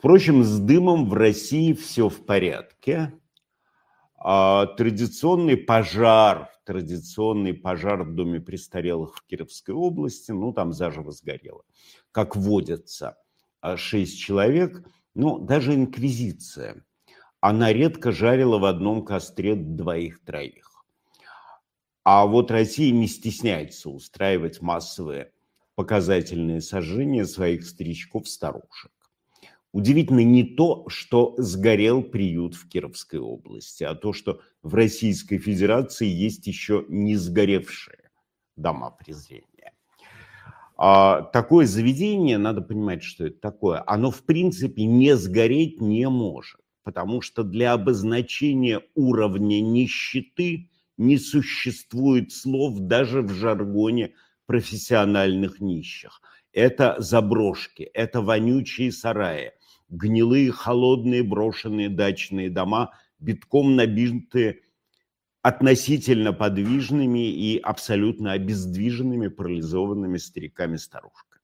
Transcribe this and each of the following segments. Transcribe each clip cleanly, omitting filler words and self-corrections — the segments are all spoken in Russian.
Впрочем, с дымом в России все в порядке. Традиционный пожар в доме престарелых в Кировской области, ну, там заживо сгорело. Как водится, 6 человек, ну, даже инквизиция. Она редко жарила в одном костре 2-3. А вот Россия не стесняется устраивать массовые показательные сожжения своих старичков-старушек. Удивительно не то, что сгорел приют в Кировской области, а то, что в Российской Федерации есть еще не сгоревшие дома презрения. Такое заведение, надо понимать, что это такое, оно в принципе не сгореть не может, потому что для обозначения уровня нищеты не существует слов даже в жаргоне профессиональных нищих. Это заброшки, это вонючие сараи, гнилые, холодные, брошенные дачные дома, битком набитые относительно подвижными и абсолютно обездвиженными, парализованными стариками-старушками.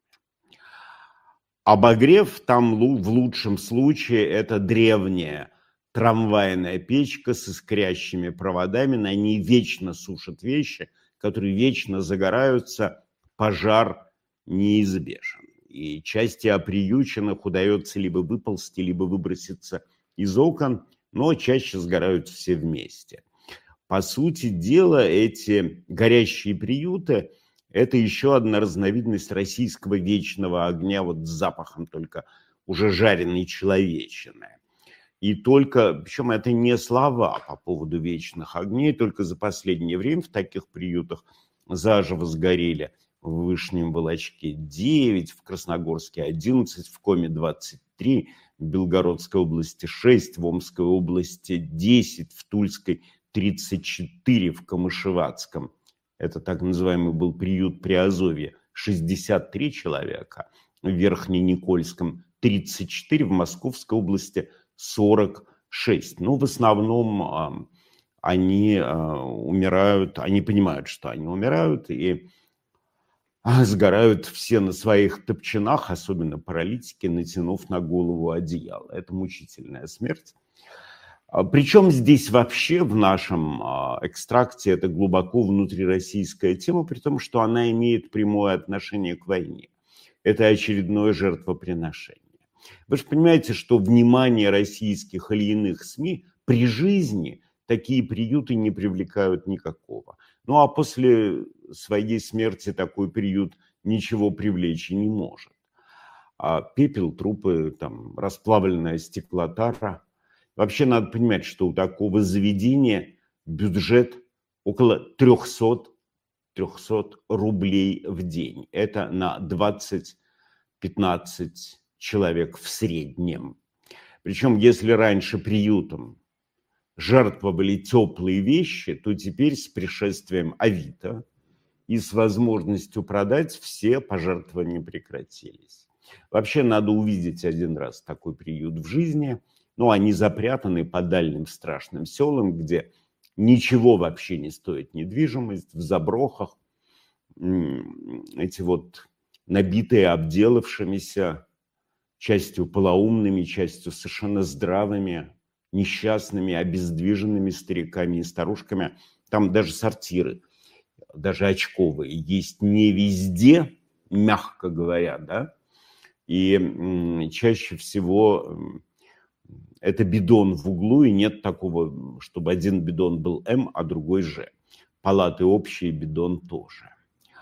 Обогрев там в лучшем случае это древняя трамвайная печка с искрящими проводами, на ней вечно сушат вещи, которые вечно загораются, пожар неизбежен. И части оприюченных удается либо выползти, либо выброситься из окон, но чаще сгорают все вместе. По сути дела, эти горящие приюты – это еще одна разновидность российского вечного огня, вот с запахом только уже жареной человечины. И только, причем это не слова по поводу вечных огней, только за последнее время в таких приютах заживо сгорели в Вышнем Волочке 9, в Красногорске 11, в Коме 23, в Белгородской области 6, в Омской области 10, в Тульской 34, в Камышеватском, это так называемый был приют Приазовье, 63 человека, в Верхненикольском 34, в Московской области 46. Ну, в основном они умирают, они понимают, что они умирают, и сгорают все на своих топчинах, особенно паралитики, натянув на голову одеяло. Это мучительная смерть. Причем здесь вообще в нашем экстракте это глубоко внутрироссийская тема, при том, что она имеет прямое отношение к войне. Это очередное жертвоприношение. Вы же понимаете, что внимание российских или иных СМИ при жизни такие приюты не привлекают никакого. Ну а после своей смерти такой приют ничего привлечь и не может. Пепел, трупы, там, расплавленная стеклотара. Вообще надо понимать, что у такого заведения бюджет около 300 рублей в день. Это на 20-15 человек в среднем. Причем, если раньше приютом жертвовали теплые вещи, то теперь с пришествием Авито и с возможностью продать все пожертвования прекратились. Вообще надо увидеть один раз такой приют в жизни. Ну, они запрятаны по дальним страшным селам, где ничего вообще не стоит недвижимость, в заброхах. Эти вот набитые, обделавшимися, частью полоумными, частью совершенно здравыми, несчастными, обездвиженными стариками и старушками. Там даже сортиры, даже очковые, есть не везде, мягко говоря, да. И чаще всего это бидон в углу, и нет такого, чтобы один бидон был М, а другой Ж. Палаты общие, бидон тоже.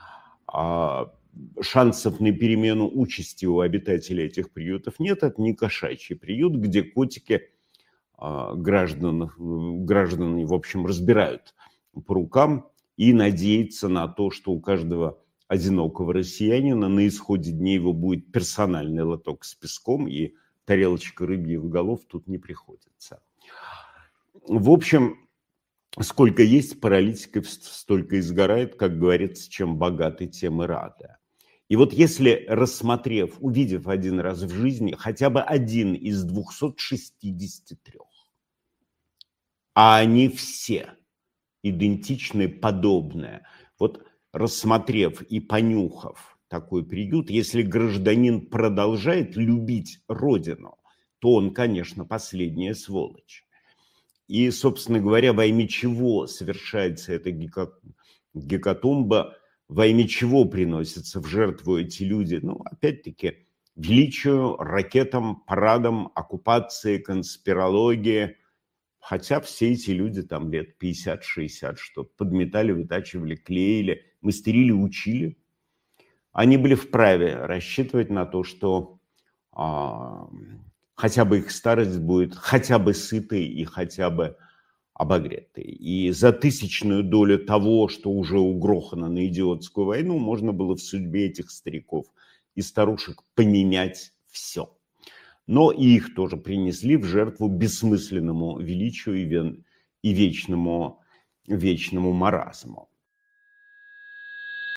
Шансов на перемену участи у обитателей этих приютов нет. Это не кошачий приют, где котики граждан, в общем, разбирают по рукам и надеются на то, что у каждого одинокого россиянина на исходе дней его будет персональный лоток с песком, и тарелочка рыбьих голов тут не приходится. В общем, сколько есть паралитиков, столько и сгорает, как говорится, чем богаты, тем и рады. И вот если, рассмотрев, увидев один раз в жизни хотя бы один из 263, а они все идентичны, подобные, вот рассмотрев и понюхав такой приют, если гражданин продолжает любить Родину, то он, конечно, последняя сволочь. И, собственно говоря, во имя чего совершается эта гекатомба, во имя чего приносятся в жертву эти люди? Ну, опять-таки, величию, ракетам, парадам, оккупации, конспирологии. Хотя все эти люди там лет 50-60, что подметали, вытачивали, клеили, мастерили, учили. Они были вправе рассчитывать на то, что хотя бы их старость будет хотя бы сытой и хотя бы обогретой. И за тысячную долю того, что уже угрохано на идиотскую войну, можно было в судьбе этих стариков и старушек поменять все. Но и их тоже принесли в жертву бессмысленному величию и вечному маразму.